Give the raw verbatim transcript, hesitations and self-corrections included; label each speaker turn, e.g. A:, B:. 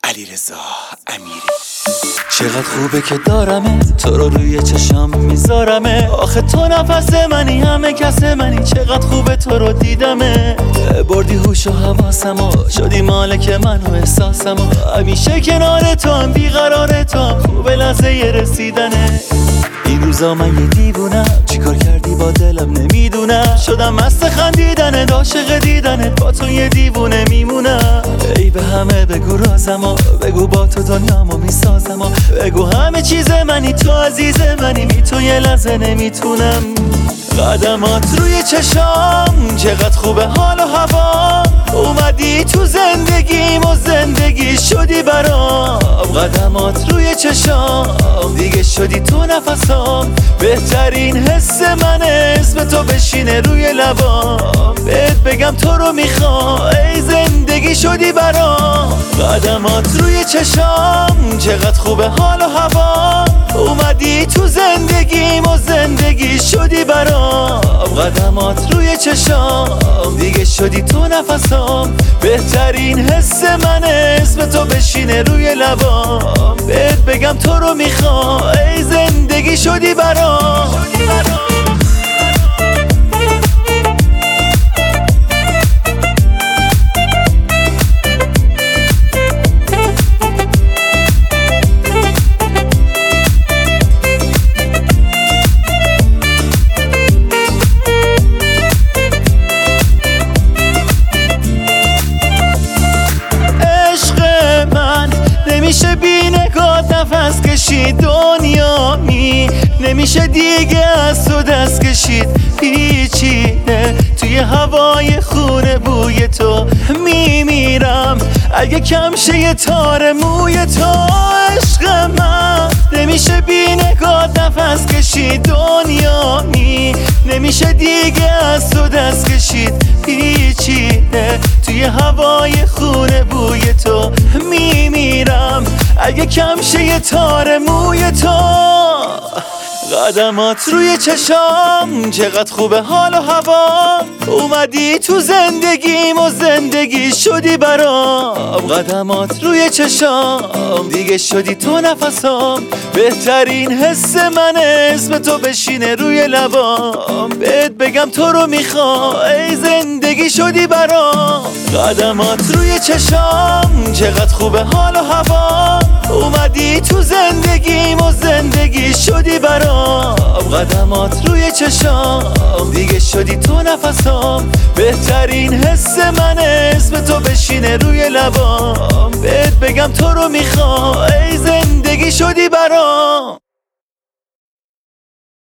A: علیرضا امیری. چقدر خوبه که دارمت، تو رو روی چشام میذارمه. آخه تو نفس منی، همه کس منی. چقدر خوبه تو رو دیدمه، بردی هوش و حواسمو، شدی مالک من و احساسمو. همیشه کنار تو هم، بیقرار تو هم، خوبه لحظه رسیدنه. این روزا من یه دیوونم، چیکار کردی با دلم نمیدونم. شدم مست خندیدنت، عاشق دیدنت، با تو یه دیوونه میمونم. ای به همه بگو رازمو، بگو با تو دنیامو میسازمو. بگو همه چیز منی، تو عزیز منی، بی تو یه لحظه نمیتونم. قدمات روی چشام، چقدر خوبه حال و هوا. اومدی تو زندگیم و زندگی شدی برام. قدمات روی چشام، دیگه شدی تو نفسام. بهترین حس منه، اسم تو بشینه روی لبام. بهت بگم تو رو میخوام، ای زندگی شدی برام. قدمات روی چشام، چقدر خوبه حال و هوا. اومدی تو زندگیم و زندگی شدی برام. قدمات روی چشام، دیگه شدی تو نفسام. بهترین حس منه، اسم تو بشینه روی لبام. بهت بگم تو رو میخوام، ای زندگی شدی برام. نمیشه بی نگاه نفس کشید، دنیا می نمیشه دیگه از تو دست کشید. هیچی نه توی هوای خونه بوی تو میمیرم. اگه کم شه یه تار موی تو، عشق من. نمیشه بی نگاه نفس کشید، دنیا می نمیشه دیگه از تو دست کشید. هیچی نه توی هوای خونه بوی تو میمیرم. اگه کم شه یه تار موی تو. قدمات روی چشام، چقدر خوبه حال و هوا. اومدی تو زندگیم و زندگی شدی برام. قدمات روی چشام، دیگه شدی تو نفسام. بهترین حس منه، اسم تو بشینه روی لبام. بهت بگم تو رو میخوام، ای زندگی شدی برام. قدمات روی چشام، چقدر خوبه حال و هوا. اومدی تو زندگیم و زندگی شدی برام. قدمات روی چشام، دیگه شدی تو نفسام. بهترین حس منه، اسم تو بشینه روی لبام. بهت بگم تو رو میخوام، ای زندگی شدی برام.